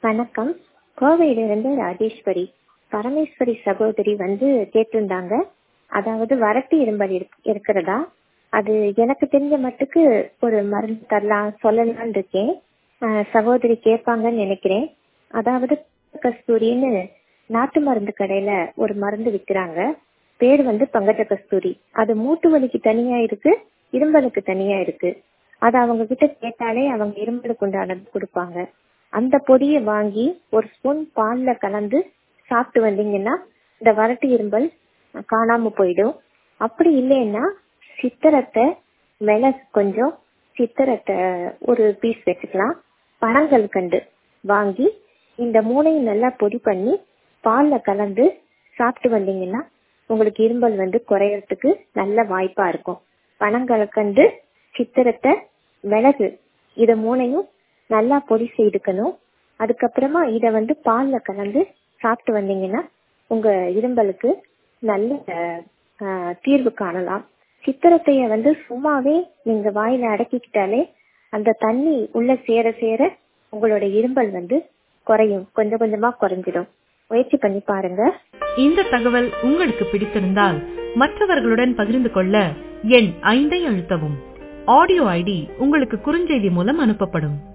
வணக்கம். கோவையிலிருந்து ராஜேஸ்வரி. பரமேஸ்வரி சகோதரி கேட்டிருந்தாங்க. அதாவது வறட்டு இருமல் இருக்கிறதா, அது எனக்கு தெரிஞ்ச மட்டுக்கு ஒரு மருந்து தரலாம் சொல்லலாம்னு இருக்கேன். சகோதரி கேட்பாங்கன்னு நினைக்கிறேன். அதாவது கஸ்தூரின்னு நாட்டு மருந்து கடையில ஒரு மருந்து விற்கிறாங்க. பேர் பங்கஜ கஸ்தூரி. அது மூட்டு வலிக்கு தனியா இருக்கு, இரும்பலுக்கு தனியா இருக்கு. அது அவங்க கிட்ட கேட்டாலே அவங்க இரும்பலுக்கு உண்டானது கொடுப்பாங்க. அந்த பொடியை வாங்கி ஒரு ஸ்பூன் பால்ல கலந்து சாப்பிட்டு வந்தீங்கன்னா இந்த வறட்டு இரும்பல் காணாம போயிடும். அப்படி இல்லைன்னா சித்திரத்தை, மிளகு கொஞ்சம், சித்திரத்தை ஒரு பீஸ் வச்சுக்கலாம். பனங்கள் கண்டு வாங்கி இந்த மூணையும் நல்லா பொடி பண்ணி பால்ல கலந்து சாப்பிட்டு வந்தீங்கன்னா உங்களுக்கு இரும்பல் குறையறதுக்கு நல்ல வாய்ப்பா இருக்கும். பனங்கற்கண்டு, சித்திரத்தை, மிளகு இத மூணையும் நல்லா பொடி செய்துக்கணும். அதுக்கப்புறமா இத பால்ல கலந்து சாப்பிட்டு வந்தீங்கன்னா உங்க இரும்பலுக்கு நல்ல தீர்வு காணலாம். சித்திரத்தைய சும்மாவே நீங்க வாயில அடக்கிக்கிட்டாலே அந்த தண்ணி உள்ள சேர சேர உங்களோட இரும்பல் குறையும், கொஞ்சம் கொஞ்சமா குறைஞ்சிடும். முயற்சி பண்ணி பாருங்க. இந்த தகவல் உங்களுக்கு பிடித்திருந்தால் மற்றவர்களுடன் பகிர்ந்து கொள்ள எண் 5 அழுத்தவும். ஆடியோ ஐடி உங்களுக்கு குறுஞ்செய்தி மூலம் அனுப்பப்படும்.